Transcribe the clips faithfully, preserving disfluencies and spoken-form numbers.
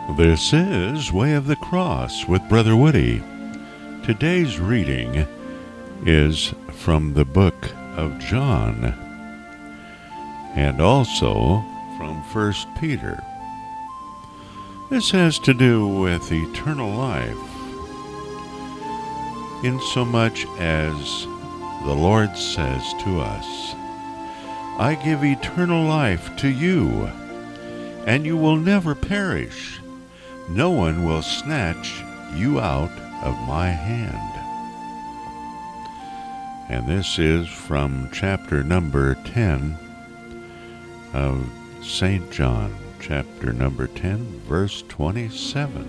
This is Way of the Cross with Brother Woody. Today's reading is from the book of John and also from First Peter. This has to do with eternal life, insomuch as the Lord says to us, I give eternal life to you, and you will never perish. No one will snatch you out of my hand. And this is from chapter number ten of Saint John, chapter number ten, verse twenty-seven.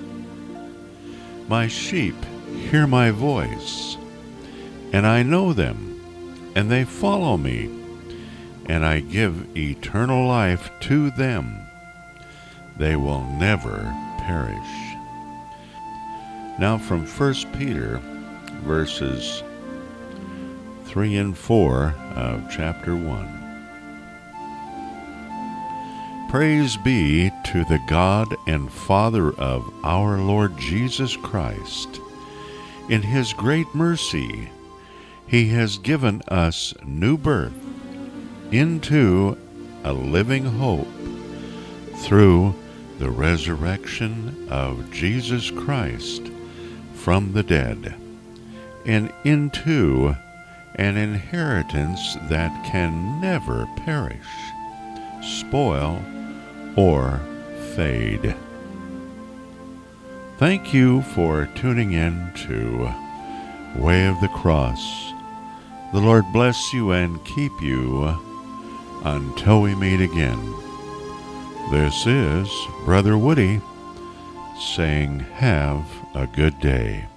My sheep hear my voice, and I know them, and they follow me, and I give eternal life to them. They will never perish. Now from First Peter, verses three and four of chapter one. Praise be to the God and Father of our Lord Jesus Christ. In his great mercy, he has given us new birth into a living hope through the resurrection of Jesus Christ from the dead, and into an inheritance that can never perish, spoil, or fade. Thank you for tuning in to Way of the Cross. The Lord bless you and keep you until we meet again. This is Brother Woody saying, have a good day.